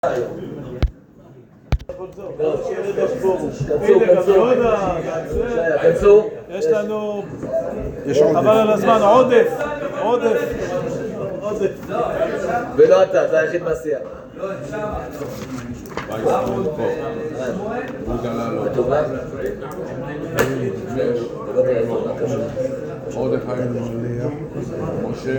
כנסו. יש לנו, חבל על הזמן, עודף. ולא אתה היחיד מהסיעה. עוד אחד משה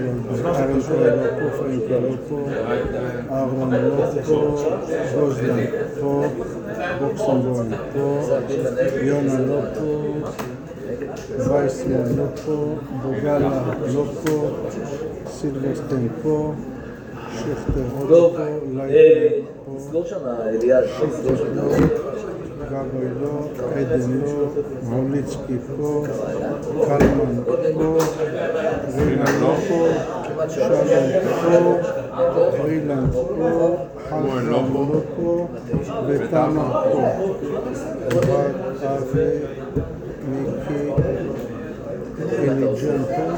אהרון לא פה, גוזלן פה, בוקסנבוים פה, יונה לא פה, וייסמן לא פה, בוגלה לא פה, סילבסטן פה, שכטר עוד פה, לייטנר פה, סגור שם אליעד, סגור שם גבוי לא, עדן לא, מוליצקי פה, קלמן פה, רינה לא פה, שלום פה, רילן פה, חלפן לא פה, ותמה פה. בת, אבי, מיקי, אליג'ן פה,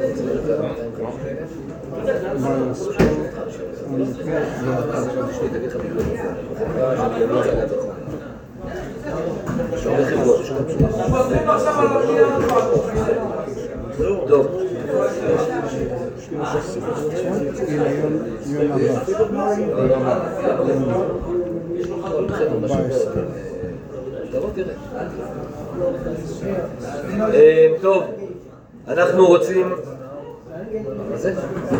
מיילס פה, אני פה, טוב. טוב, אנחנו רוצים... מה זה?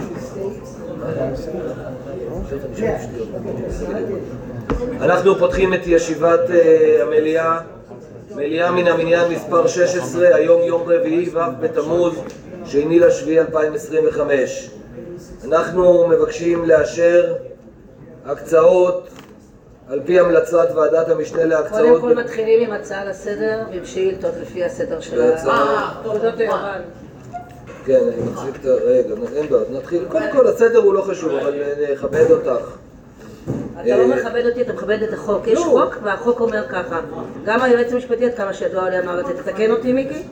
אנחנו פותחים את ישיבת המליאה, מליאה מן המניין מספר 16, היום יום רביעי ו' בתמוז, 2/7/2025. אנחנו מבקשים לאשר הקצאות על פי המלצת ועדת המשנה להקצאות. קודם כל מתחילים עם הצעה לסדר ועם שאילתות לפי הסדר של תעודות היוון. כן, אני מחזיק את הרגע, אין בעד, נתחיל. קודם כל הסדר הוא לא חשוב, אבל נכבד אותך. אתה לא מכבד אותי, אתה מכבד את החוק. יש חוק והחוק אומר ככה. גם היועץ המשפטי, עד כמה שידוע לי אמר את זה. תתקן אותי מיקי?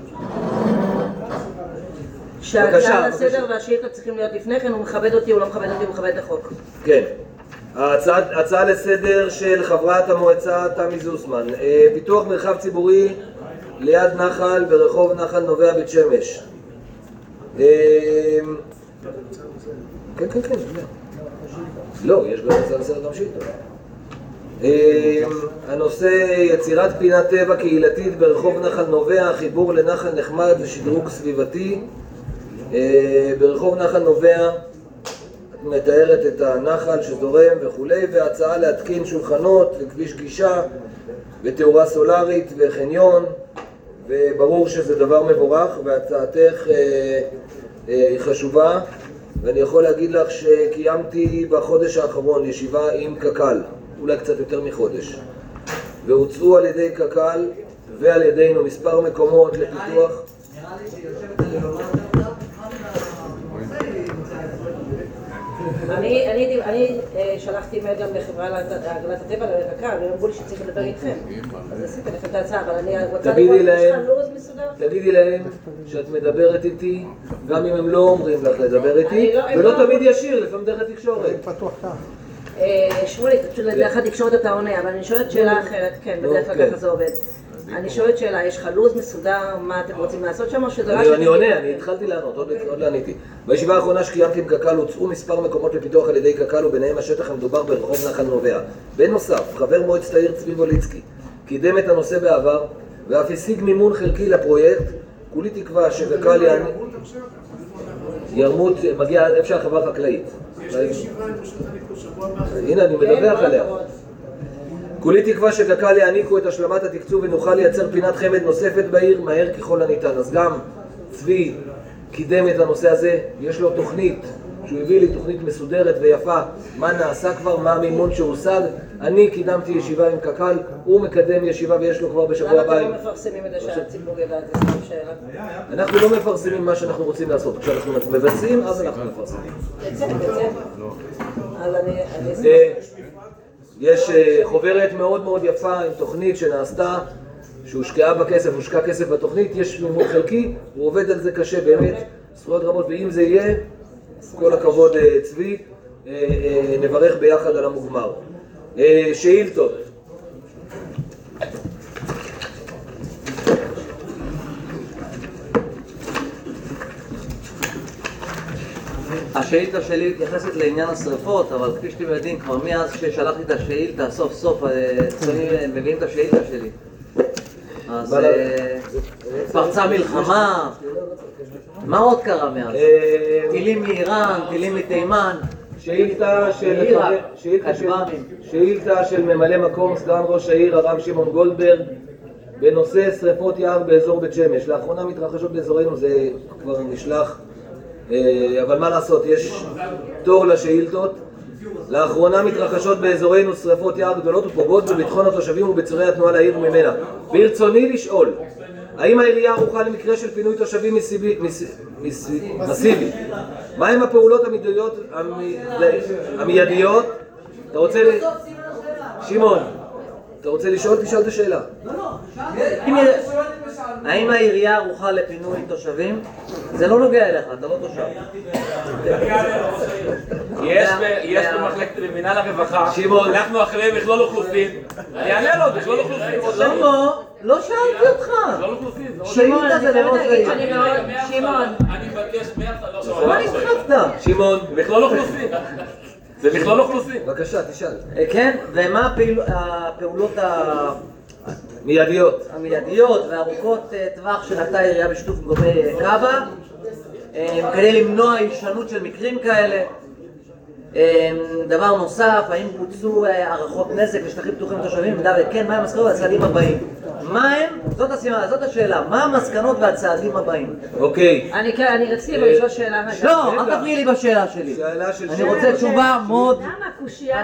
שההצעה לסדר והשאילתות צריכים להיות לפני כן, הוא מכבד אותי, הוא לא מכבד אותי, הוא מכבד את החוק. כן. ההצעה לסדר של חברת המועצה תמי זוסמן. פיתוח מרחב ציבורי ליד נחל ברחוב נחל נובע בית שמש. כן. לא, יש גם הצעה לסדר גם שאילתות. הנושא יצירת פינת טבע קהילתית ברחוב נחל נובע, חיבור לנחל נחמד ושדרוג סביבתי. ברחוב נחל נובע את מתארת את הנחל שזורם וכולי, והצעה להתקין שולחנות לכביש גישה ותאורה סולרית וחניון, וברור שזה דבר מבורך והצעתך היא חשובה. ואני יכול להגיד לך שקיימתי בחודש האחרון ישיבה עם קק"ל, אולי קצת יותר מחודש, והוצאו על ידי קק"ל ועל ידינו מספר מקומות לפיתוח. אני שלחתי מייל גם לחברה להגנת הטבע, לקק"ל, והם אמרו לי שצריך לדבר איתכם. אז עשיתי לכם את ההצעה, אבל אני רוצה לראות יש לך לו"ז מסודר? תגידי להם שאת מדברת איתי, גם אם הם לא אומרים לך לדבר איתי, ולא תמיד ישיר, לפעמים דרך התקשורת. פתוח כך. שמולי, פשוט דרך התקשורת אתה עונה, אבל אני שואלת שאלה אחרת, כן, בדרך כלל ככה זה עובד. אני שואלת שאלה, יש לך לו"ז מסודר, מה אתם רוצים לעשות שם, או שזה רק... אני עונה, אני התחלתי לענות, עוד לא עניתי. בישיבה האחרונה שקיימתי עם קק"ל הוצאו מספר מקומות לפיתוח על ידי קק"ל, וביניהם השטח המדובר ברחוב נחל נובע. בנוסף, חבר מועצת העיר צבי ווליצקי קידם את הנושא בעבר, ואף השיג מימון חלקי לפרויקט. כולי תקווה שקק"ל ירמות, מגיע איפה שהחברה חקלאית. הנה, אני מדווח עליה. כולי תקווה שקק"ל יעניקו את השלמת התקצוב ונוכל לייצר פינת חמד נוספת בעיר מהר ככל הניתן. אז גם צבי קידם את הנושא הזה, יש לו תוכנית, שהוא הביא לי תוכנית מסודרת ויפה, מה נעשה כבר, מה המימון שהושג. אני קידמתי ישיבה עם קק"ל, הוא מקדם ישיבה ויש לו כבר בשבוע הבא. למה אתם לא מפרסמים את זה שהציבור ידע? זה סתם שאלה. אנחנו לא מפרסמים מה שאנחנו רוצים לעשות, כשאנחנו מבצעים אז אנחנו מפרסמים. יש חוברת מאוד מאוד יפה עם תוכנית שנעשתה, שהושקע בכסף, הושקע כסף בתוכנית, יש מימון חלקי, הוא עובד על זה קשה באמת, זכויות רבות, ואם זה יהיה, כל הכבוד צבי, נברך ביחד על המוגמר. שאילתות. השאילתה שלי מתייחסת לעניין השרפות, אבל כפי שאתם יודעים, כבר מאז ששלחתי את השאילתה, סוף סוף מביאים את השאילתה שלי. אז פרצה מלחמה, מה עוד קרה מאז? טילים מאיראן, טילים מתימן. שאילתה של ממלא מקום סגן ראש העיר הרב שמעון גולדברג בנושא שריפות יער באזור בית שמש. לאחרונה מתרחשות באזורנו, זה כבר נשלח, אבל מה לעשות, יש תור לשאילתות. לאחרונה מתרחשות באזורנו שריפות יער גדולות ופוגעות בביטחון התושבים ובצירי התנועה לעיר וממנה. ברצוני לשאול, האם העירייה ערוכה למקרה של פינוי תושבים מסיבי? מהם הפעולות המיידיות? אתה רוצה שמעון, אתה רוצה לשאול? תשאל את השאלה. האם העירייה ערוכה לפינוי תושבים? זה לא נוגע אליך, אתה לא תושב. יש במחלקת במינהל הרווחה, אנחנו אחרי מכלול אוכלוסין. אני אענה לו, מכלול אוכלוסין. לא שאלתי אותך. מכלול אוכלוסין. שאילתה זה לראש העיר. שמעון. אני מבקש מה נסחפת? שמעון, מכלול אוכלוסין. זה מכלול אוכלוסין. בבקשה, תשאל. כן, ומה הפעולות מיידיות. המיידיות והארוכות טווח שנקטה העירייה בשיתוף עם גורמי כב"ה כדי למנוע הישנות של מקרים כאלה? דבר נוסף, האם בוצעו הערכות נזק לשטחים פתוחים לתושבים? במידה וכן, מה המסקנות והצעדים הבאים? מה הם? זאת השאלה, מה המסקנות והצעדים הבאים? אוקיי. אני רציתי לשאול שאלה רגע. לא, אל תפריעי לי בשאלה שלי. אני רוצה תשובה מאוד... למה? קושייה?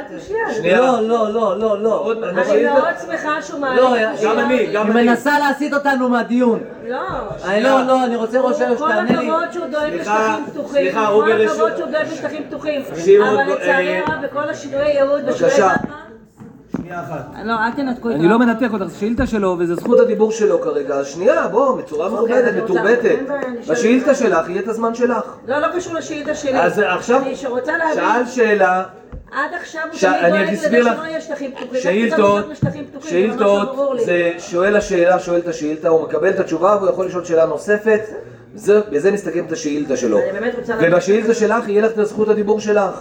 לא. אני מאוד שמחה שהוא מעלה. היא מנסה להסיט אותנו מהדיון. לא, אני רוצה ראש העיר שתענה לי. כל הכבוד שהוא דואג לשטחים פתוחים. כל הכבוד שהוא דואג לשטחים פתוחים. אבל לצערי הרב בכל השינוי ייעוד בבקשה. לא, אל תנתקו איתו. אני לא מנתק אותך, זו שאילתה שלו וזו זכות הדיבור שלו כרגע. שנייה, בוא, בצורה מכובדת, מתורבתת. בשאילתה שלך יהיה את הזמן שלך. לא קשור לשאילתה שלי. אז עכשיו, שאל שאלה. עד עכשיו הוא תמיד דואג לזה שלא יהיה שטחים פתוחים. שאילתות, זה שואל השאלה, שואל את השאילתה, הוא מקבל את התשובה והוא יכול לשאול שאלה נוספת. בזה נסתכם את השאילתה שלו. ובשאילתה שלך יהיה לך את זכות הדיבור שלך.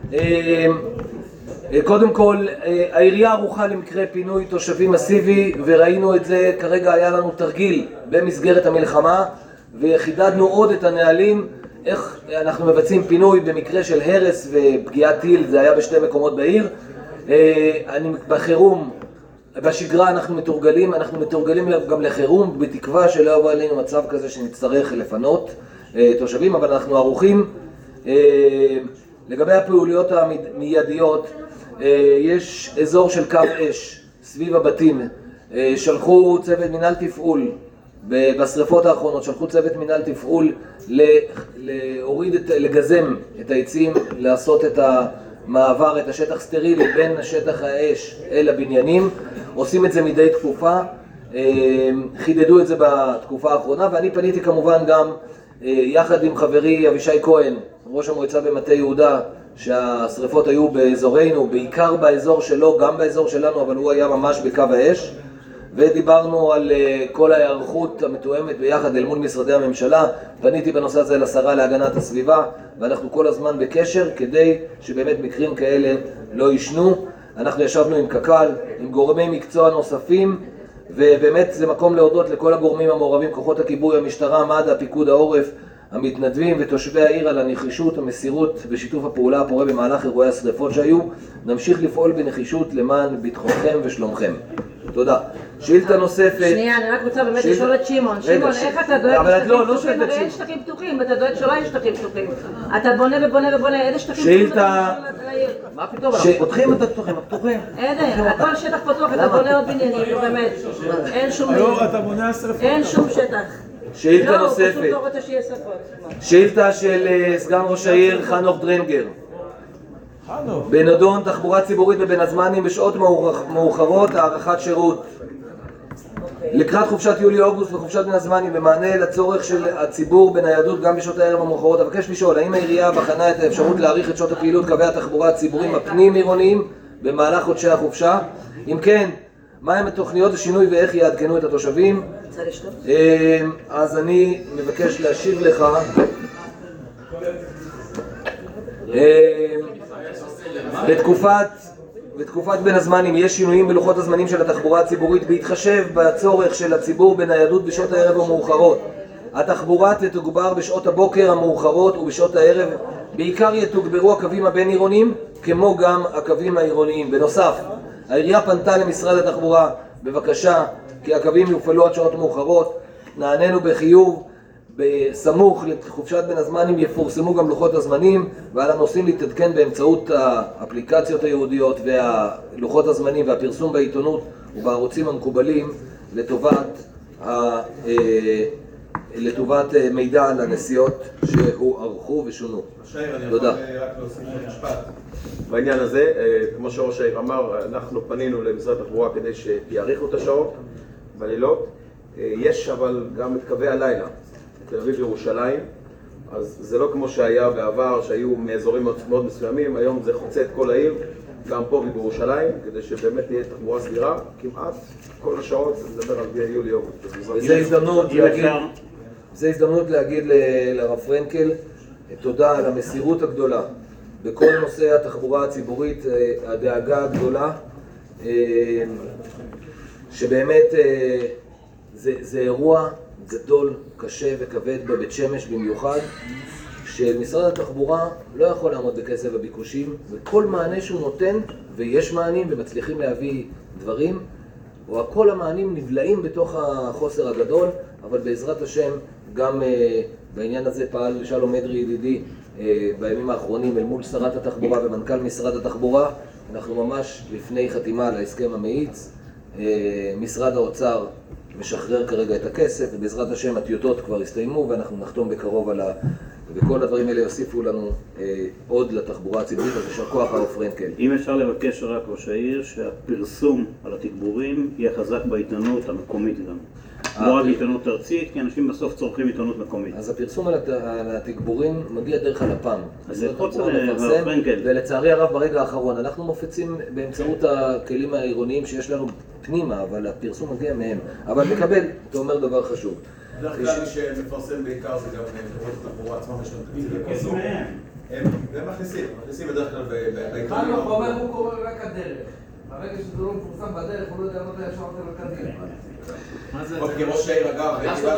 קודם כל, העירייה ערוכה למקרה פינוי תושבים מסיבי, וראינו את זה, כרגע היה לנו תרגיל במסגרת המלחמה, וחידדנו עוד את הנהלים, איך אנחנו מבצעים פינוי במקרה של הרס ופגיעת טיל, זה היה בשתי מקומות בעיר. בחירום, בשגרה אנחנו מתורגלים גם לחירום, בתקווה שלא יבוא עלינו מצב כזה שנצטרך לפנות תושבים, אבל אנחנו ערוכים. לגבי הפעוליות המיידיות, יש אזור של קו אש סביב הבתים. שלחו צוות מנהל תפעול, בשריפות האחרונות שלחו צוות מנהל תפעול לגזם את העצים, לעשות את המעבר, את השטח סטרילי בין שטח האש אל הבניינים. עושים את זה מדי תקופה, חידדו את זה בתקופה האחרונה, ואני פניתי כמובן גם יחד עם חברי אבישי כהן, ראש המועצה במטה יהודה, שהשריפות היו באזורנו, בעיקר באזור שלו, גם באזור שלנו, אבל הוא היה ממש בקו האש, ודיברנו על כל ההיערכות המתואמת ביחד אל מול משרדי הממשלה. פניתי בנושא הזה לשרה להגנת הסביבה, ואנחנו כל הזמן בקשר כדי שבאמת מקרים כאלה לא ישנו. אנחנו ישבנו עם קק"ל, עם גורמי מקצוע נוספים, ובאמת זה מקום להודות לכל הגורמים המעורבים, כוחות הכיבוי, המשטרה, מד"א, פיקוד העורף, המתנדבים ותושבי העיר על הנחישות, המסירות ושיתוף הפעולה הפורה במהלך אירועי השריפות שהיו. נמשיך לפעול בנחישות למען ביטחונכם ושלומכם. תודה. שאילתה נוספת. שנייה, אני רק רוצה באמת לשאול את שמעון. שמעון, איך אתה דואג לשטחים פתוחים? הרי אין שטחים פתוחים, ואתה דואג שלא יהיו שטחים פתוחים. אתה בונה ובונה, איזה שטחים פתוחים אתה בונה לעיר? מה פתאום? אנחנו פותחים את הפתוחים, הפתוחים. אין, הכל שטח פתוח, אתה בונה עוד בניינים, באמת. אין שום לא, אתה בונה שרפות. אין שום שטח. שאילתה לא, נוספת. הוא פשוט לא רוצה שיהיה שרפות. שאילתה של סגן ראש העיר חנוך דרנגר. בנדון תחבורה ציבורית בבין הזמנים בשעות מאוחרות, הארכת שירות. לקראת חופשת יולי-אוגוסט וחופשת בין הזמנים, במענה לצורך של הציבור בניידות גם בשעות הערב המאוחרות, אבקש לשאול, האם העירייה בחנה את האפשרות להאריך את שעות הפעילות קווי התחבורה הציבוריים הפנים עירוניים במהלך חודשי החופשה? אם כן, מהם התוכניות השינוי ואיך יעדכנו את התושבים? רוצה לשתות? אז אני מבקש להשיב לך. בתקופת בין הזמנים יש שינויים בלוחות הזמנים של התחבורה הציבורית בהתחשב בצורך של הציבור בניידות בשעות הערב המאוחרות. התחבורה תתוגבר בשעות הבוקר המאוחרות ובשעות הערב. בעיקר יתוגברו הקווים הבין-עירוניים כמו גם הקווים העירוניים. בנוסף, העירייה פנתה למשרד התחבורה בבקשה כי הקווים יופעלו עד שעות מאוחרות. נענינו בחיוב. בסמוך לחופשת בין הזמנים יפורסמו גם לוחות הזמנים, ועל הנושאים להתעדכן באמצעות האפליקציות היהודיות והלוחות הזמנים והפרסום בעיתונות ובערוצים המקובלים לטובת מידע על הנסיעות שהוארכו ושונו. תודה. אני יכול רק להוסיף משפט בעניין הזה. כמו שראש העיר אמר, אנחנו פנינו למשרד התחבורה כדי שיאריכו את השעות בלילות. יש אבל גם את קווי הלילה, תל אביב ירושלים, אז זה לא כמו שהיה בעבר, שהיו מאזורים מאוד מסוימים, היום זה חוצה את כל העיר, גם פה ובירושלים, כדי שבאמת תהיה תחבורה סדירה, כמעט כל השעות, נדבר על יולי-אוגוסט. זו הזדמנות להגיד לרב פרנקל תודה על המסירות הגדולה בכל נושא התחבורה הציבורית, הדאגה הגדולה, שבאמת זה אירוע גדול, קשה וכבד בבית שמש במיוחד, שמשרד התחבורה לא יכול לעמוד בקצב הביקושים, וכל מענה שהוא נותן, ויש מענים ומצליחים להביא דברים, או כל המענים נבלעים בתוך החוסר הגדול, אבל בעזרת השם גם בעניין הזה פעל שלום אדרי ידידי בימים האחרונים אל מול שרת התחבורה ומנכ"ל משרד התחבורה. אנחנו ממש לפני חתימה על ההסכם המאיץ. משרד האוצר משחרר כרגע את הכסף, ובעזרת השם הטיוטות כבר הסתיימו ואנחנו נחתום בקרוב על וכל הדברים האלה יוסיפו לנו עוד לתחבורה הציבורית. אז יישר כוח הרב פרנקל. אם אפשר לבקש רק ראש העיר שהפרסום על התגבורים יהיה חזק בעיתונות המקומית גם. לא רק עיתונות ארצית, כי אנשים בסוף צורכים עיתונות מקומית. אז הפרסום על התגבורים מגיע דרך הלפ"ם. אז זה חוץ הרב פרנקל. ולצערי הרב ברגע האחרון אנחנו מופצים באמצעות הכלים העירוניים שיש לנו פנימה, אבל הפרסום מגיע מהם. אבל מקבל, אתה אומר דבר חשוב. בדרך כלל מי שמפרסם בעיקר זה גם חברות התחבורה עצמם, יש להם תקציב לפרסום. הם מכניסים בדרך כלל בעיתונים. כאן בחומר הוא קורא רק הדרך. ברגע שזה לא מפורסם בדרך, הוא לא יודע מתי ישר אותם לקדימה. כראש העיר אגב,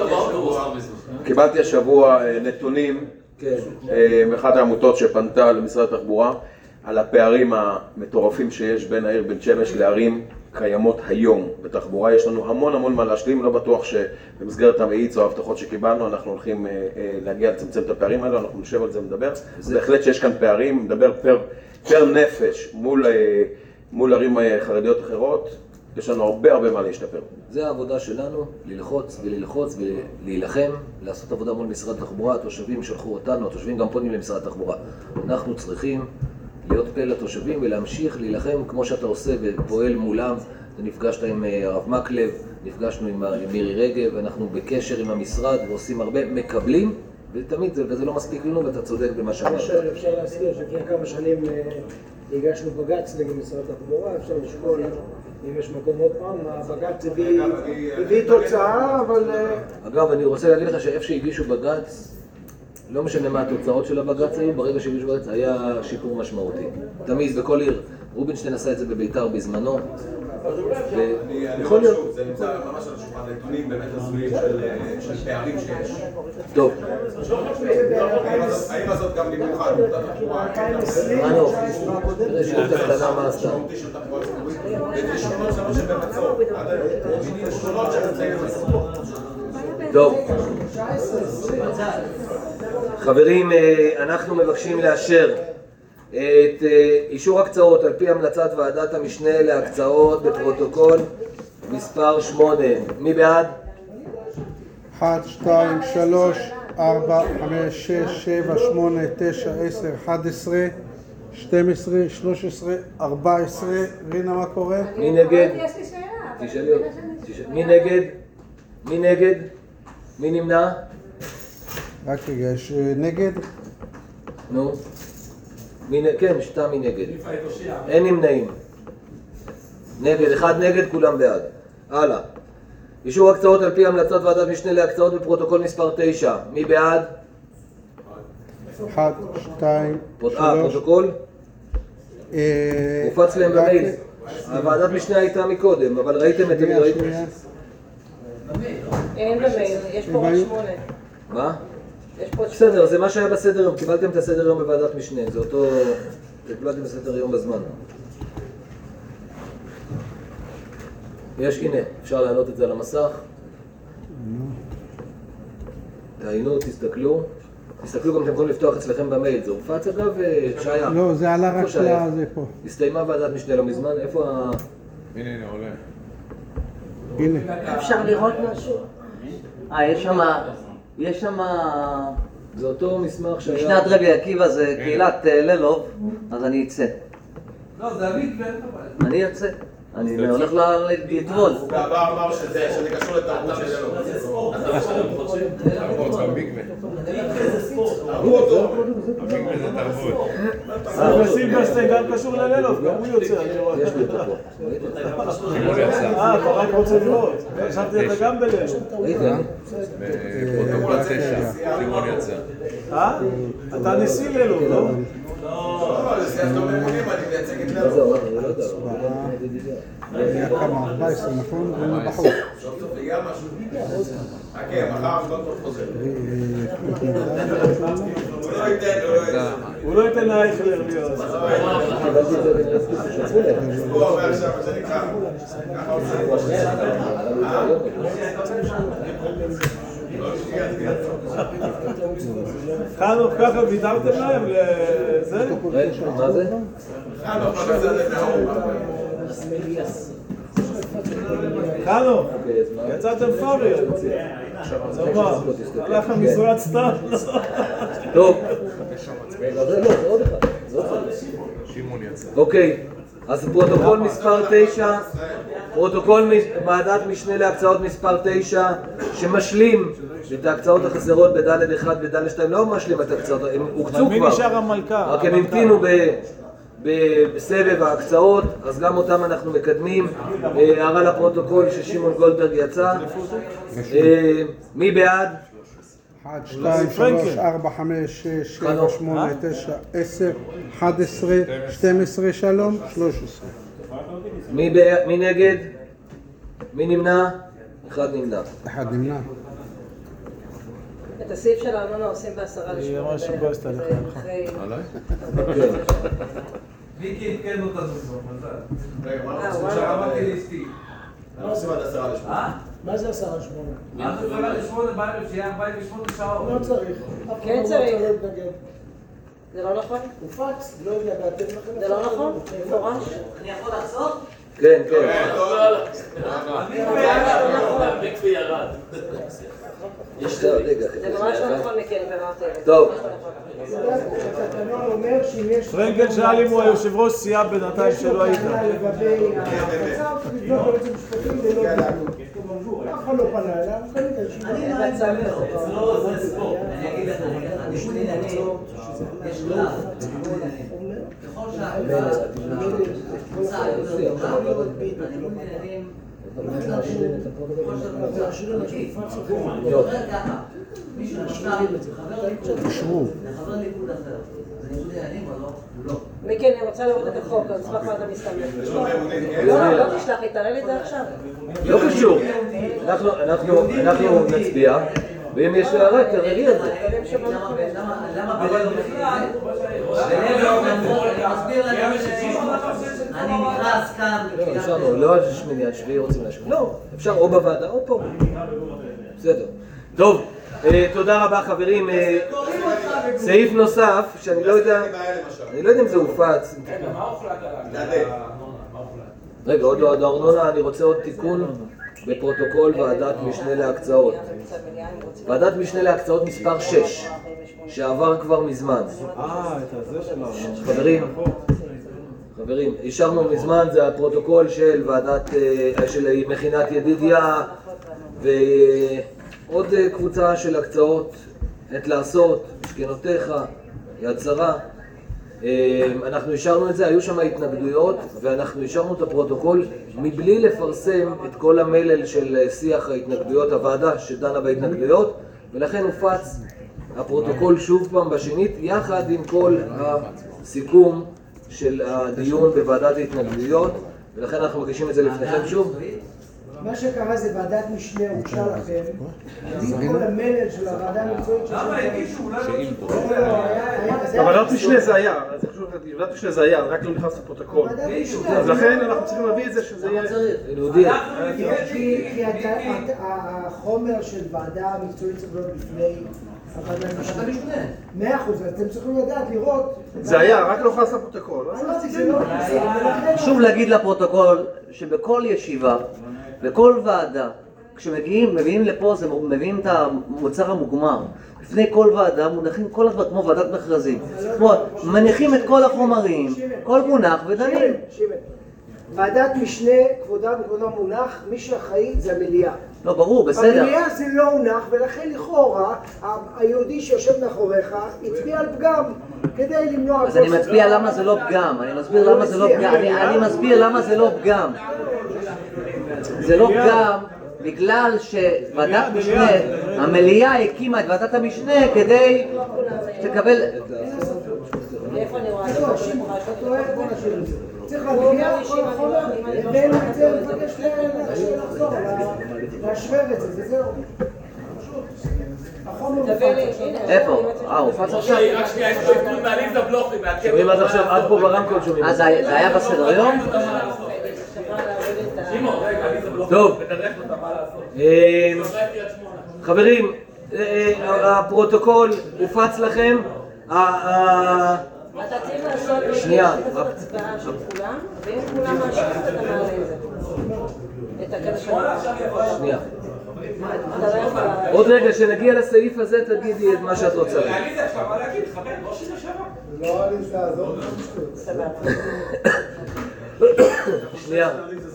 קיבלתי השבוע נתונים מאחת העמותות שפנתה למשרד התחבורה על הפערים המטורפים שיש בין העיר בן שמש לערים קיימות היום בתחבורה. יש לנו המון מה להשלים, לא בטוח שבמסגרת המאיץ או ההבטחות שקיבלנו אנחנו הולכים להגיע לצמצם את הפערים האלה, אנחנו נשב על זה מדבר. בהחלט שיש כאן פערים, מדבר פר נפש מול ערים חרדיות אחרות, יש לנו הרבה מה להשתפר. זה העבודה שלנו, ללחוץ ולהילחם, לעשות עבודה מול משרד התחבורה. התושבים שלחו אותנו, התושבים גם פונים למשרד התחבורה. אנחנו צריכים להיות פה לתושבים ולהמשיך להילחם כמו שאתה עושה ופועל מולם. אתה נפגשת עם הרב מקלב, נפגשנו עם מירי רגב, אנחנו בקשר עם המשרד ועושים הרבה, מקבלים, ותמיד וזה לא מספיק לנו, ואתה צודק במה שאמרת. אפשר להזכיר שלפני כמה שנים הגשנו בג"ץ נגד משרד התחבורה, אפשר לשקול אם יש מקום עוד פעם. הבג"ץ הביא תוצאה, אבל... אגב, אני רוצה להגיד לך שאיפה שהגישו בג"ץ, לא משנה מה התוצאות של הבג"ץ היו, ברגע שהגישו בג"ץ היה שיפור משמעותי. תמיד בכל עיר. רובינשטיין עשה את זה בביתר בזמנו. יכול להיות. זה נמצא ממש על השולחן, נתונים באמת הזויים של פערים שיש. טוב. העיר הזאת גם במיוחד, מנו, תראה שאילתה קטנה מה עשתה. טוב. חברים, אנחנו מבקשים לאשר את אישור הקצאות על פי המלצת ועדת המשנה להקצאות בפרוטוקול מספר 8. מי בעד? 1, 2, 3, 4, 5, 6, 7, 8, 9, 10, 11, 12, 13, 14. רינה, מה קורה? מי נגד? יש לי שאלה. תשאלי אותי. מי נגד? מי נגד? מי נמנע? רק רגע, יש נגד? נו. כן, 2 מנגד. אין נמנעים. נגד, אחד נגד, כולם בעד. הלאה. אישור הקצאות על פי המלצת ועדת משנה להקצאות בפרוטוקול מספר 9. מי בעד? 1, 2, 3. פרוטוקול? הופץ להם במייל. הוועדת משנה הייתה מקודם, אבל ראיתם את זה? אין במייל, יש פה רק 8. מה? יש פה בסדר, זה מה שהיה בסדר יום. קיבלתם את הסדר יום בוועדת משנה. זה אותו... קיבלתם בסדר יום בזמן. יש, הנה, אפשר להעלות את זה על המסך. תעיינו, תסתכלו. תסתכלו גם, אתם יכולים לפתוח אצלכם במייל. זה הופץ אגב, שהיה? לא, זה עלה רק לזה פה. הסתיימה ועדת משנה לא מזמן. איפה ה... הנה, עולה. הנה. אפשר לראות משהו? יש שם... זה אותו מסמך שהיה... משנת רבי עקיבא זה קהילת ללוב, אז אני אצא. לא, זה המקווה, אין לך בעיה. אני אצא. אני הולך לטבול. הוא בעבר אמר שזה קשור לתרבות של אלו. תרבות במקווה. תרבות או? המקווה זה תרבות. סילברסטיין גם קשור ללילוב, גם הוא יוצא, אני רואה. יש לי אותו פה. שמעון יצא. אתה רק רוצה לראות. חשבתי אתה גם בלילוב. בפרוטוקול 9, שמעון יצא. אתה נשיא לילוב, לא? לא, זה סייף טוב ממונים, אני מייצג את ללו. היה כמה 14, נכון? הוא בחוץ. סוף סוף הגיע משהו. חכה, מחר לא טוב חוזר. הוא לא ייתן לאייכלר להיות. הוא אומר עכשיו, זה נקרא. חנוך, ככה וידרתם להם לזה? מה זה? חנוך, יצאתם פארי. הלך המשרד סתם. טוב. זה עוד אחד. שמעון יצא. אוקיי, אז פרוטוקול מספר 9, פרוטוקול ועדת משנה להקצאות מספר 9, שמשלים את ההקצאות החסרות בדלת 1 ודלת 2, לא משלים את ההקצאות, הם הוקצו מי כבר, נשאר המלכה? רק הם המתינו בסבב ההקצאות, אז גם אותם אנחנו מקדמים. הערה לפרוטוקול ששמעון גולדברג יצא. מי בעד? 1, 2, 3, 4, 5, 6, 7, 8, 9, 10, 11, 12, שלום, 13. מי נגד? מי נמנע? אחד נמנע. אחד נמנע. את הסעיף של הארנונה עושים ב10:50. היא אמרה שבאסת עליך. עליי? מיקי עדכן אותנו כבר, מזל. רגע, מה עכשיו אמרתי לאשתי. אנחנו עושים עד 10:08. מה זה 10:08? מה זה 8 בערב שיהיה 48 שעות? לא צריך. כן צריך. לא להתנגד. זה לא נכון? הופץ, לא התנגדתם לכם. זה לא נכון? מפורש? אני יכול לעצור? כן, כן. המקווה ירד. זה ממש לא נכון מכן, ביררתי. טוב. התקנון אומר שאם יש... פרנקל שאל אם הוא היושב ראש סיעה בינתיים שלא היית. לגבי המצב, לבדוק ביועץ המשפטי ללא דיון. אף אחד לא פנה אליו, אני לא אצא אצלו זה ספורט. אני אגיד לך, יש לי עניינים, יש כלל, ככל שהקבוצה יותר גדולה, אני לא מעניינים, מישהו עכשיו חבר ליכוד אחר, זה ניגוד עניינים או לא? מיקי, אני רוצה לראות את החוק, אני אשמח מה אתה מסתמך. לא תשלח לי, תראה לי את זה עכשיו. לא קשור. אנחנו נצביע, ואם יש הערה, תראי את זה. למה בלב בכלל? אני נכנס כאן לא על שמיני, על שביעי רוצים להשמיע. לא, אפשר או בוועדה או פה. בסדר. טוב, תודה רבה חברים. סעיף נוסף, שאני לא יודע אם זה הופץ. רגע, מה הוחלט עליו? רגע, עוד לא עד הארנונה, אני רוצה עוד תיקון בפרוטוקול ועדת משנה להקצאות. ועדת משנה להקצאות מספר 6, שעבר כבר מזמן. את הזה שלנו. חברים, אישרנו מזמן, זה הפרוטוקול של של מכינת ידידיה ועוד קבוצה של הקצאות, עת לעשות, משכנותיך, יד שרה. אנחנו אישרנו את זה, היו שם התנגדויות ואנחנו אישרנו את הפרוטוקול מבלי לפרסם את כל המלל של שיח ההתנגדויות, הוועדה שדנה בהתנגדויות, ולכן הופץ הפרוטוקול שוב פעם בשנית יחד עם כל הסיכום של הדיון בוועדת ההתנגדויות, ולכן אנחנו מגישים את זה לפניכם שוב. מה שקרה זה ועדת משנה הוגשה לכם, בלי כל המלל של הוועדה המקצועית של... למה הגישו? ועדת משנה זה היה, ועדת משנה זה היה, רק לא נכנס לפרוטוקול. אז לכן אנחנו צריכים להביא את זה שזה יהיה... כי החומר של ועדה המקצועית צריך להיות בפני הוועדה המשנה. 100%, אז אתם צריכים לדעת, לראות... זה היה, רק לא נכנס לפרוטוקול. חשוב להגיד לפרוטוקול שבכל ישיבה, בכל ועדה, כשמביאים לפה, מביאים את המוצר המוגמר. לפני כל ועדה מונחים כל הדבר, כמו ועדת מכרזים. מניחים את כל החומרים, כל מונח ודנים. ועדת משנה, כבודה וכבודה מונח, מי שאחראי זה המליאה. לא, ברור, בסדר. במליאה זה לא הונח, ולכן לכאורה, היהודי שיושב מאחוריך הצביע על פגם, כדי למנוע... אז אני מצביע למה זה לא פגם, אני מסביר למה זה לא פגם, אני מסביר למה זה לא פגם. זה לא פגם בגלל שוועדת משנה, המליאה הקימה את ועדת המשנה כדי שתקבל... איפה אני רואה? צריך להביא כל החומר, הבאנו את זה, לבקש לחזור, להשרר את זה, וזהו. איפה? הופץ עכשיו? רק שנייה, יש פה עדכון מעליזה בלוכי, שומעים עד עכשיו, עד פה ברמקול שומעים. אז זה היה בסדר היום? טוב, חברים, הפרוטוקול הופץ לכם. אתה צריך לעשות הצבעה של כולם, ואם כולם מאשרים אתה מעלה את הקטע שלנו. שנייה. עוד רגע, שנגיע לסעיף הזה תגידי את מה שאת רוצה. עליזה, אפשר מה להגיד? חבר, לא שינה שבע. לא עליזה, עזוב. סבבה. שנייה.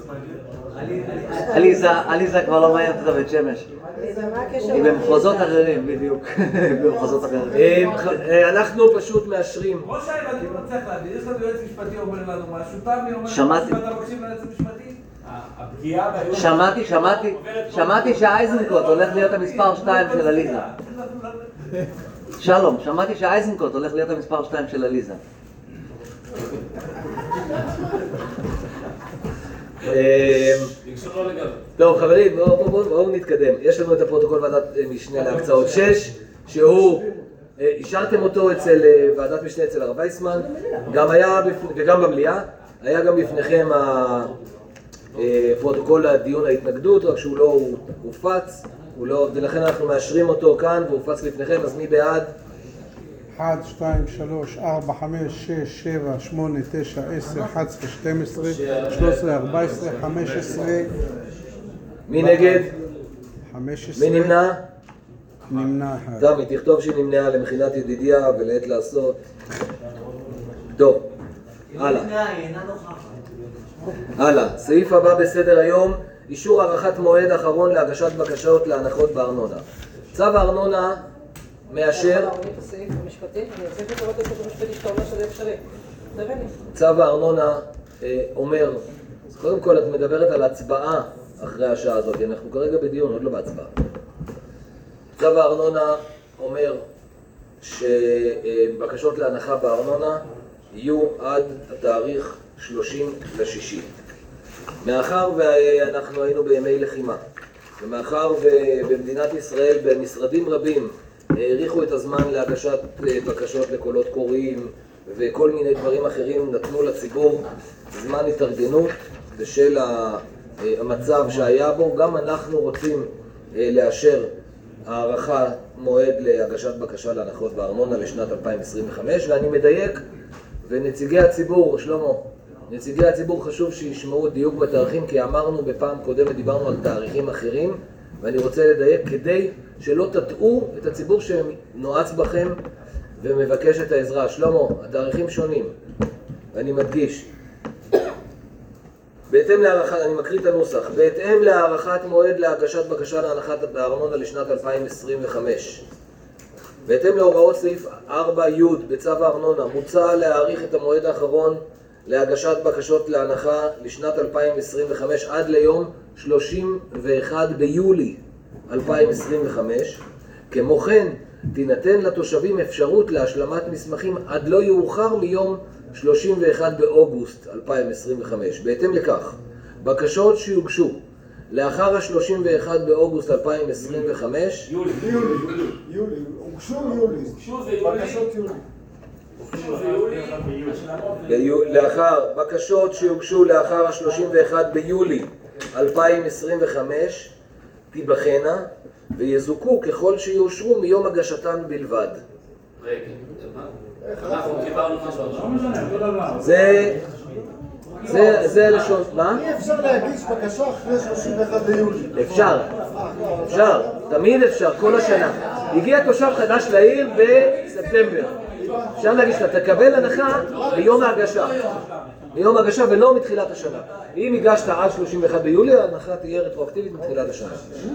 עליזה כבר לא מעיינת את הבית שמש. היא במחוזות אחרים, בדיוק. במחוזות אחרים. אנחנו פשוט מאשרים. ראש העיר, אני מצליח להבין, יש לנו יועץ משפטי אומר לנו משהו, תמי אומר שמעתי. ואתה מקשיב ליועץ המשפטי? הפגיעה שמעתי שהאייזנקוט הולך להיות המספר 2 של עליזה. שלום, שמעתי שהאייזנקוט הולך להיות המספר 2 של עליזה. טוב חברים, בואו נתקדם. יש לנו את הפרוטוקול ועדת משנה להקצאות 6, שהוא, אישרתם אותו אצל ועדת משנה אצל הרב וייסמן, וגם במליאה, היה גם בפניכם הפרוטוקול לדיון ההתנגדות, רק שהוא לא הופץ, ולכן אנחנו מאשרים אותו כאן והופץ לפניכם, אז מי בעד? 1, 2, 3, 4, 5, 6, 7, 8, 9, 10, 11, 12, 13, 14, 15. מי נגד? 15. מי נמנע? נמנע אחד. תמי, תכתוב שהיא נמנעה למכינת ידידיה ולעת לעשות. טוב, הלאה. הלאה, סעיף הבא בסדר היום, אישור הארכת מועד אחרון להגשת בקשות להנחות בארנונה. צו הארנונה מאשר... צו הארנונה אומר, קודם כל את מדברת על הצבעה אחרי השעה הזאת, אנחנו כרגע בדיון, עוד לא בהצבעה. צו הארנונה אומר שבקשות להנחה בארנונה יהיו עד התאריך 30/6. מאחר ואנחנו היינו בימי לחימה, ומאחר ובמדינת ישראל במשרדים רבים העריכו את הזמן להגשת בקשות לקולות קוראים וכל מיני דברים אחרים, נתנו לציבור זמן התארגנות בשל המצב שהיה בו, גם אנחנו רוצים לאשר הארכת מועד להגשת בקשה להנחות בארנונה לשנת 2025, ואני מדייק, ונציגי הציבור, שלמה, נציגי הציבור חשוב שישמעו דיוק בתאריכים, כי אמרנו בפעם קודמת, דיברנו על תאריכים אחרים, ואני רוצה לדייק כדי שלא תטעו את הציבור שנועץ בכם ומבקש את העזרה. שלמה, התאריכים שונים, ואני מדגיש. בהתאם להערכת, אני מקריא את הנוסח, בהתאם להערכת מועד להגשת בקשה להנחת בארנונה לשנת 2025. בהתאם להוראות סעיף 4י בצו הארנונה, מוצע להאריך את המועד האחרון להגשת בקשות להנחה לשנת 2025 עד ליום 31 ביולי 2025. כמו כן, תינתן לתושבים אפשרות להשלמת מסמכים עד לא יאוחר מיום 31 באוגוסט 2025. בהתאם לכך, בקשות שיוגשו לאחר ה-31 באוגוסט 2025, בקשות שיוגשו לאחר ה-31 ביולי 2025 תיבחנה ויזוכו ככל שיאושרו מיום הגשתן בלבד. זה לשון, מה? אי אפשר להגיש בקשה אחרי 31 ביולי. אפשר, תמיד אפשר, כל השנה. הגיע תושב חדש לעיר בספטמבר. אפשר להגיש, אתה תקבל הנחה ביום ההגשה ולא מתחילת השנה. אם הגשת עד 31 ביולי, ההנחה תהיה רטרואקטיבית מתחילת השנה.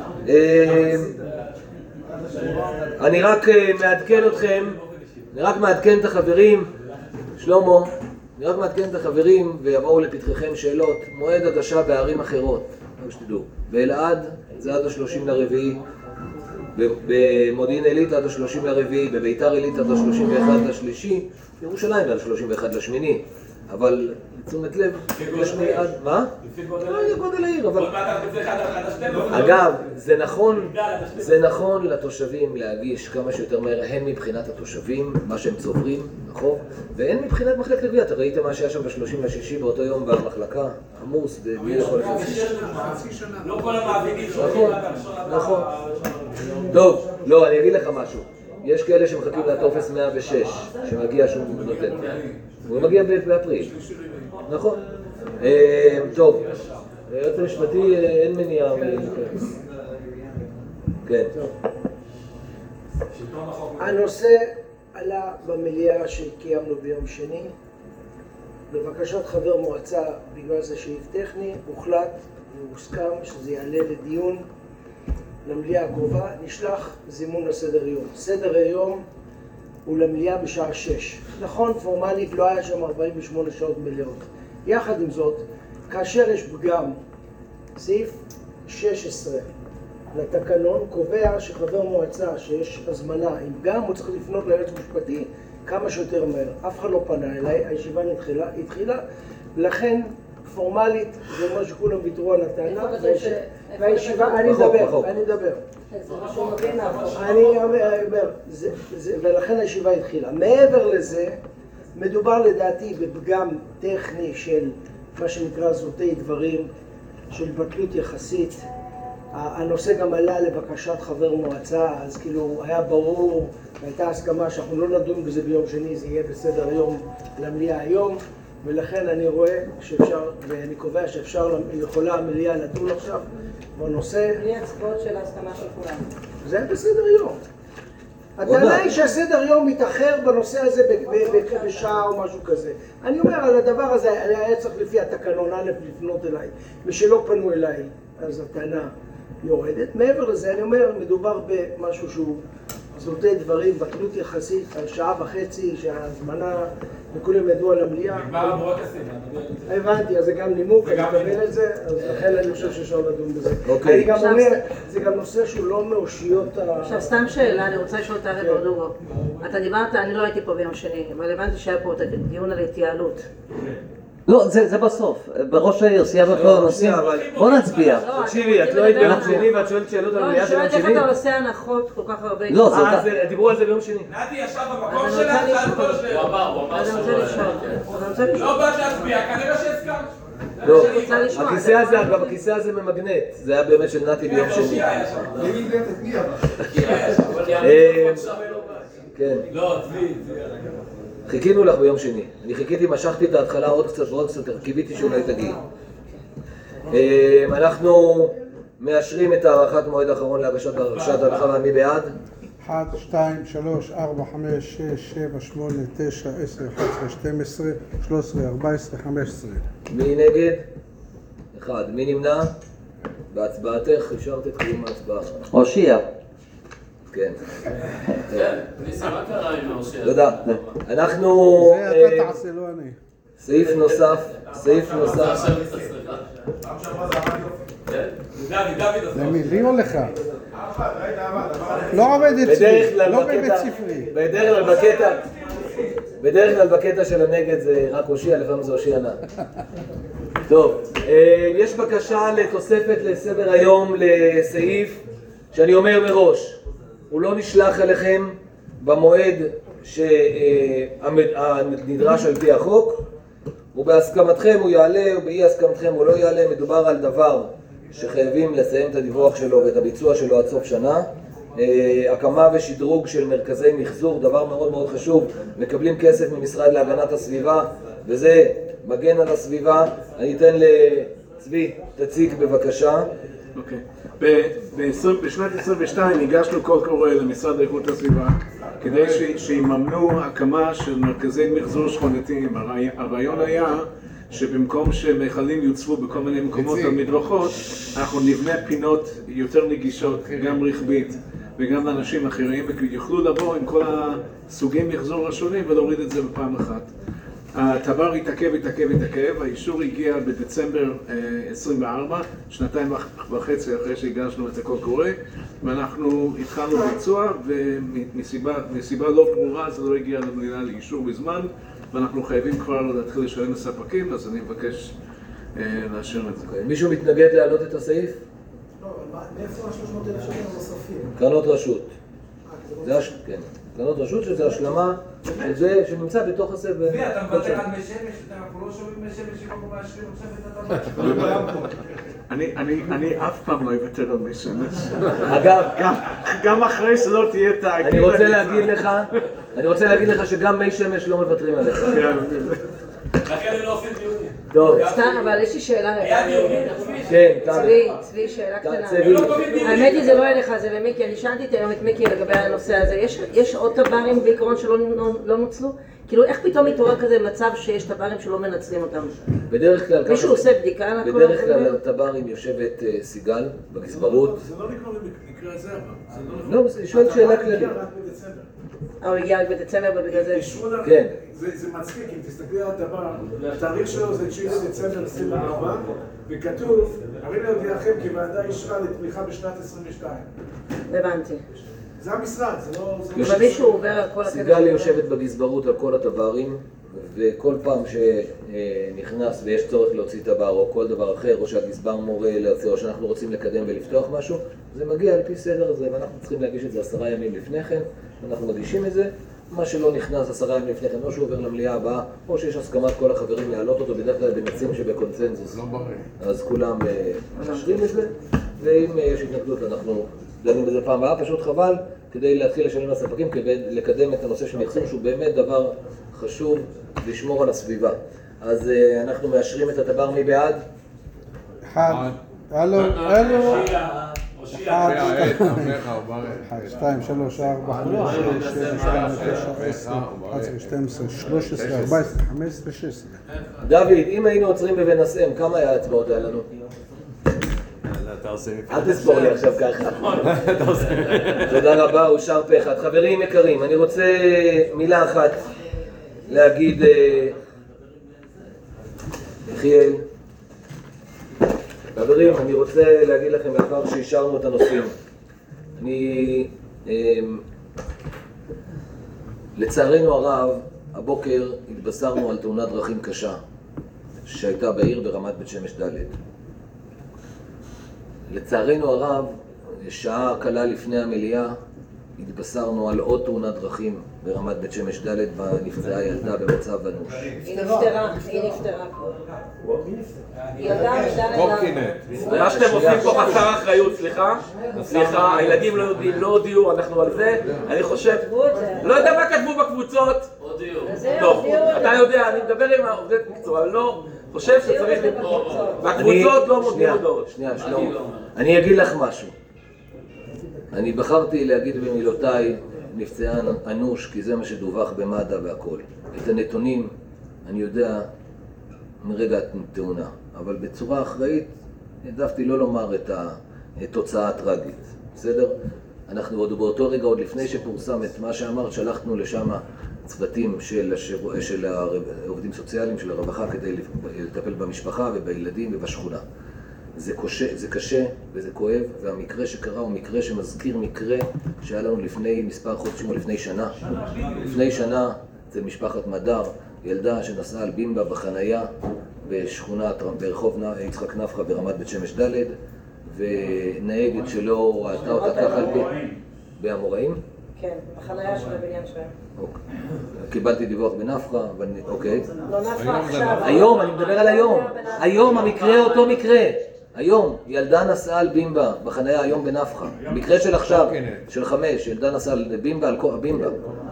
אני רק מעדכן אתכם, אני רק מעדכן את החברים, שלמה, אני רק מעדכן את החברים ויבואו לפתחכם שאלות. מועד הגשה בערים אחרות, שתדעו. באלעד זה עד ה-30 לרביעי, במודיעין עילית עד ה-30 לרביעי, בביתר עילית עד ה-31 לשלישי, בירושלים עד ה-31 לשמיני. אבל לתשומת לב, יש לי עד... מה? לפי גודל העיר, אבל... אגב, זה נכון לתושבים להגיש כמה שיותר מהר, הן מבחינת התושבים, מה שהם צוברים, נכון? והן מבחינת מחלקת הגבייה. אתה ראית מה שהיה שם ב-30 באותו יום במחלקה, עמוס, בלי לכל לא כל המעבידים נכון. טוב, לא, אני אגיד לך משהו. יש כאלה שמחכים לטופס 106, שמגיע שהוא נותן. הוא מגיע באפריל. נכון. טוב, היועץ המשפטי אין מניעה. כן. הנושא עלה במליאה שקיימנו ביום שני. בבקשת חבר מועצה, בגלל זה סעיף טכני, הוחלט והוסכם שזה יעלה לדיון למליאה הקרובה. נשלח זימון לסדר יום. סדר היום הוא למליאה בשעה 6. נכון, פורמלית לא היה שם 48 שעות מלאות. יחד עם זאת, כאשר יש פגם, סעיף 16 לתקנון קובע שחבר מועצה שיש הזמנה עם פגם, הוא צריך לפנות ליועץ המשפטי כמה שיותר מהר. אף אחד לא פנה אליי, הישיבה התחילה, לכן פורמלית זה אומר שכולם ויתרו על הטענה, והישיבה, אני מדבר. ולכן הישיבה התחילה. מעבר לזה, מדובר לדעתי בפגם טכני של מה שנקרא זוטי דברים, של בטלות יחסית. הנושא גם עלה לבקשת חבר מועצה, אז כאילו היה ברור, והייתה הסכמה שאנחנו לא נדון בזה ביום שני, זה יהיה בסדר יום למליאה היום, ולכן אני רואה שאפשר, ואני קובע שאפשר, יכולה המליאה לדון עכשיו בנושא. בלי הצבעות של ההסכמה של כולם. זה בסדר יום. הטענה היא שהסדר יום מתאחר בנושא הזה בשעה או משהו כזה. אני אומר, על הדבר הזה היה צריך לפי התקנון א' לפנות אליי, ושלא פנו אליי, אז הטענה יורדת. מעבר לזה, אני אומר, מדובר במשהו שהוא זוטי דברים, בטלות יחסית, על שעה וחצי, שההזמנה וכולם ידעו על המליאה. נגמר הברוקסים. הבנתי, אז זה גם נימוק, אני מקבל את זה, אז לכן אני חושב שאפשר לדון בזה. אני גם אומר, זה גם נושא שהוא לא מאושיות ה... עכשיו, סתם שאלה, אני רוצה לשאול את הרב אורדורו. אתה דיברת, אני לא הייתי פה ביום שני, אבל הבנתי שהיה פה דיון על התייעלות. לא, זה בסוף. בראש העיר, סיימנו כל הנושאים. בוא נצביע. תקשיבי, את לא היית ביום שני ואת שואלת שאלות על המליאה של יום אני שואלת שני? איך אתה עושה הנחות כל כך הרבה... לא, דיברו על זה ביום שני. נתי ישב במקום שלה, שאל כל השאלות. הוא אמר שהוא לא באת להצביע, כנראה שהסכמת. לא, הכיסא הזה ממגנט, זה היה באמת של נתי ביום שני. כן. לא, צבי. חיכינו לך ביום שני. אני חיכיתי, משכתי את ההתחלה עוד קצת ועוד קצת, קיוויתי שאולי תגיעי. אנחנו מאשרים את הארכת מועד האחרון להגשת ההנחה, מי בעד? 1, 2, 3, 4, 5, 6, 7, 8, 9, 10, 11, 12, 13, 14, 15. מי נגד? 1. מי נמנע? בהצבעתך אפשרת את קיום ההצבעה. הושיע. כן. כן, ניסי, מה קרה עם אושר? תודה. אנחנו... זה אתה תעשה, לא אני. סעיף נוסף. למי? לי או לך? לא עובד אצלי, לא בבית ספרי. בדרך כלל בקטע של הנגד זה רק הושיע, לפעמים זה הושיע נע. טוב, יש בקשה לתוספת לסדר היום לסעיף שאני אומר מראש, הוא לא נשלח אליכם במועד הנדרש על פי החוק, ובהסכמתכם הוא יעלה, ובאי הסכמתכם הוא לא יעלה. מדובר על דבר שחייבים לסיים את הדיווח שלו ואת הביצוע שלו עד סוף שנה. הקמה ושדרוג של מרכזי מחזור, דבר מאוד מאוד חשוב. מקבלים כסף ממשרד להגנת הסביבה, וזה מגן על הסביבה. אני אתן לצבי, תציג בבקשה. אוקיי. בשנת 22 הגשנו קול קורא למשרד לאיכות הסביבה כדי שיממנו הקמה של מרכזי מחזור שכונתיים. הרעיון היה שבמקום שמכלים יוצבו בכל מיני מקומות על מדרכות, אנחנו נבנה פינות יותר נגישות, גם רכבית וגם לאנשים אחרים, ויוכלו לבוא עם כל הסוגי מחזור השונים ולהוריד את זה בפעם אחת. התבר התעכב, האישור הגיע בדצמבר 24, 2.5 אחרי שהגשנו את הקול קורא, ואנחנו התחלנו ביצוע, ומסיבה לא ברורה זה לא הגיע למדינה לאישור בזמן, ואנחנו חייבים כבר להתחיל לשלם לספקים, אז אני מבקש לאשר את זה. מישהו מתנגד להעלות את הסעיף? לא, אבל מאיפה ה-300,000 שקלים הנוספים? קרנות רשות. כן. קרנות רשות שזה השלמה של זה שנמצא בתוך הסבל. אתה מוותר על מי שמש, אנחנו לא שומעים מי שמש שאנחנו מאשרים עכשיו את הטבעת. אני אף פעם לא אוותר על מי שמש. אגב, גם אחרי שלא תהיה תאגיד. אני רוצה להגיד לך שגם מי שמש לא מוותרים עליך. לכן אני לא עושים דיונים. טוב. סתם, אבל יש לי שאלה כן, צבי, שאלה קטנה. האמת היא זה לא אליך, זה למיקי. אני שאלתי היום את מיקי לגבי הנושא הזה. יש עוד טברים בעיקרון שלא נוצלו? כאילו, איך פתאום מתעורר כזה מצב שיש טברים שלא מנצלים אותם? בדרך כלל... מישהו עושה בדיקה על הכל? בדרך כלל על טברים יושבת סיגל בגזברות. זה לא נקרא במקרה הזה, אבל. לא, היא שואלת שאלה כללית. הוא הגיע רק בדצמבר ובגלל זה... כן. זה מצחיק, אם תסתכלי על הדבר, התאריך שלו זה 9 דצמבר 24, וכתוב, הרי להודיעכם כי ועדה אישרה לתמיכה בשנת 22. הבנתי. זה המשרד, זה לא... אבל מישהו עובר על כל הקטע... סיגל יושבת בגזברות על כל הטברים, וכל פעם שנכנס ויש צורך להוציא טבר או כל דבר אחר, או שהגזבר מורה להוציא, או שאנחנו רוצים לקדם ולפתוח משהו, זה מגיע על פי סדר הזה, ואנחנו צריכים להגיש את זה 10 ימים לפני כן, אנחנו מגישים את זה. מה שלא נכנס 10 ימים לפני כן, או שהוא עובר למליאה הבאה, או שיש הסכמת כל החברים להעלות אותו, בדרך כלל בנושאים שבקונצנזוס. לא בריא. אז כולם מאשרים את זה, ואם יש התנגדות אנחנו דנים בזה פעם הבאה, פשוט חבל, כדי להתחיל לשלם לספקים, כדי לקדם את הנושא של מחזור, שהוא באמת דבר חשוב לשמור על הסביבה. אז אנחנו מאשרים את הטבר, מי בעד? 1, הלו, 1, 2, 3, 4, 5, 6, 7, 8, 9, 10, 11, 12, 13, 14, 15, 16. דוד, אם היינו עוצרים בבנסם, כמה היה הצבעות היה לנו? אל תספור לי עכשיו ככה. תודה רבה, אושר פה אחד. חברים יקרים, אני רוצה מילה אחת להגיד, יחיאל. חברים, אני רוצה להגיד לכם לאחר שאישרנו את הנושאים. לצערנו הרב, הבוקר התבשרנו על תאונת דרכים קשה שהייתה בעיר ברמת בית שמש ד'. לצערנו הרב, שעה קלה לפני המליאה, התבשרנו על עוד תאונת דרכים ברמת בית שמש ד' ונפצעה ילדה במצב אנוש. היא נפטרה. ילדה מד'. מה שאתם עושים פה חסר אחריות, סליחה, הילדים לא יודעים, לא הודיעו, אנחנו על זה, אני חושב, לא יודע מה כתבו בקבוצות. הודיעו. טוב, אתה יודע, אני מדבר עם העובדת מקצוע, אני לא חושב שצריך לקרוא. בקבוצות לא מודיעו הודעות. שנייה, אני אגיד לך משהו. אני בחרתי להגיד במילותיי נפצעה אנוש, כי זה מה שדווח במד"א והכל. את הנתונים אני יודע מרגע התאונה, אבל בצורה אחראית העדפתי לא לומר את התוצאה הטרגית, בסדר? אנחנו עוד באותו רגע, עוד לפני שפורסם את מה שאמרת, שלחנו לשם צוותים של העובדים סוציאליים, של הרווחה, כדי לטפל במשפחה ובילדים ובשכונה. זה קשה וזה כואב, והמקרה שקרה הוא מקרה שמזכיר מקרה שהיה לנו לפני מספר חודשים או לפני שנה. לפני שנה, אצל משפחת מדר, ילדה שנסעה על בימבה בחנייה בשכונה ברחוב יצחק נפחא ברמת בית שמש ד', ונהגת שלא ראתה אותה ככה באמוראים? כן, בחנייה של הבניין שלהם. קיבלתי דיווח בנפחא, אבל אוקיי. לא נפחא עכשיו. היום, אני מדבר על היום. היום המקרה אותו מקרה. היום, ילדה נסעה על בימבה בחנייה היום בנפחא. מקרה של עכשיו, של 5, ילדה נסעה על בימבה, על בימבה.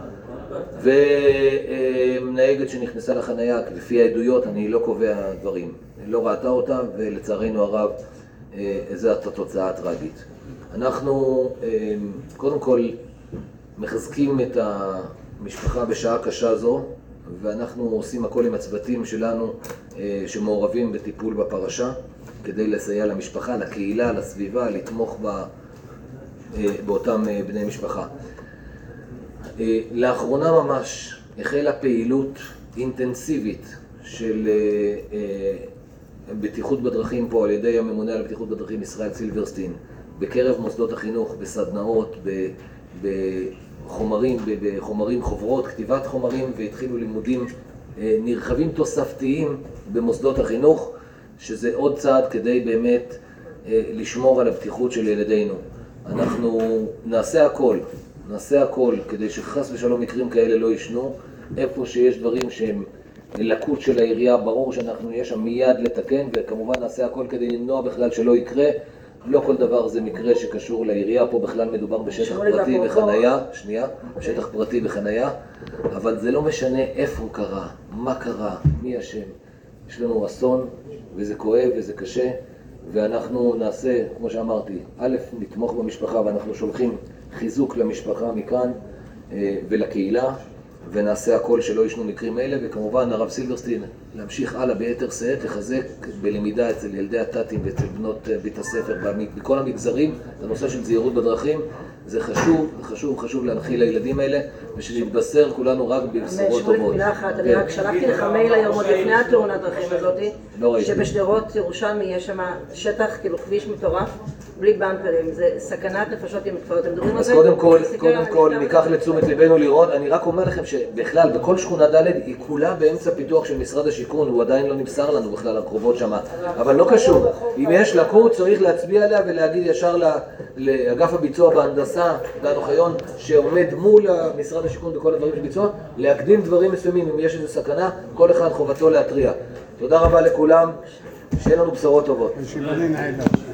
ונהגת שנכנסה לחנייה, לפי העדויות, אני לא קובע דברים. לא ראתה אותה, ולצערנו הרב, זו התוצאה הטרגית. אנחנו, קודם כל, מחזקים את המשפחה בשעה קשה זו, ואנחנו עושים הכל עם הצוותים שלנו שמעורבים בטיפול בפרשה, כדי לסייע למשפחה, לקהילה, לסביבה, לתמוך באותם בני משפחה. לאחרונה ממש החלה פעילות אינטנסיבית של בטיחות בדרכים פה על ידי הממונה על בטיחות בדרכים ישראל סילברסטין, בקרב מוסדות החינוך, בסדנאות, בחומרים, חוברות, כתיבת חומרים, והתחילו לימודים נרחבים תוספתיים במוסדות החינוך, שזה עוד צעד כדי באמת לשמור על הבטיחות של ילדינו. אנחנו נעשה הכל כדי שחס ושלום מקרים כאלה לא ישנו. איפה שיש דברים שהם לקות של העירייה, ברור שאנחנו נהיה שם מיד לתקן, וכמובן נעשה הכל כדי למנוע בכלל שלא יקרה. לא כל דבר זה מקרה שקשור לעירייה, פה בכלל מדובר בשטח פרטי בחנייה, בשטח פרטי בחנייה, אבל זה לא משנה איפה קרה, מה קרה, מי אשם. יש לנו אסון, וזה כואב וזה קשה, ואנחנו נעשה, כמו שאמרתי, א', נתמוך במשפחה, ואנחנו שולחים חיזוק למשפחה מכאן ולקהילה, ונעשה הכל שלא ישנו מקרים אלה, וכמובן הרב סילברסטין להמשיך הלאה ביתר שאת, לחזק בלמידה אצל ילדי התתים ואצל בנות בית הספר בכל המגזרים. הנושא של זהירות בדרכים זה חשוב להנחיל לילדים האלה, ושנתבשר כולנו רק בבשורות טובות. מילה אחת, אני רק שלחתי לך מייל היום עוד לפני התאונת דרכים הזאת, שבשדרות ירושלמי יש שם שטח, כאילו כביש מטורף, בלי במפרים, זה סכנת נפשות אם אתם מדברים על זה. אז קודם כל ניקח לתשומת ליבנו לראות, אני רק אומר לכם שבכלל בכל שכונה ד' היא כולה באמצע פיתוח של משרד השיכון, הוא עדיין לא נמסר לנו בכלל הקרובות שם, אבל לא קשור. אם יש לקות צריך להצביע עליה ולהגיד ישר לאגף הביצוע בהנדסה, דן אוחיון, שעומד מול משרד השיכון בכל הדברים של ביצוע, להקדים דברים מסוימים, אם יש איזו סכנה, כל אחד חובתו להטריע. תודה רבה לכולם, שיהיה לנו בשורות טובות.